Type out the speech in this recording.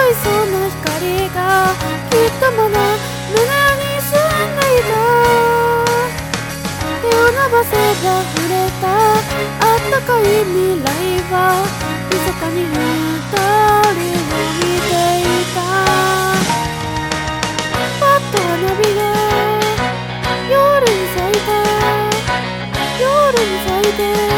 いそうな光がきっとまだ胸に住んでいた。手を伸ばせば触れたあったかい未来は密かに二人を見ていた。パッと花火が夜に咲いて夜に咲いて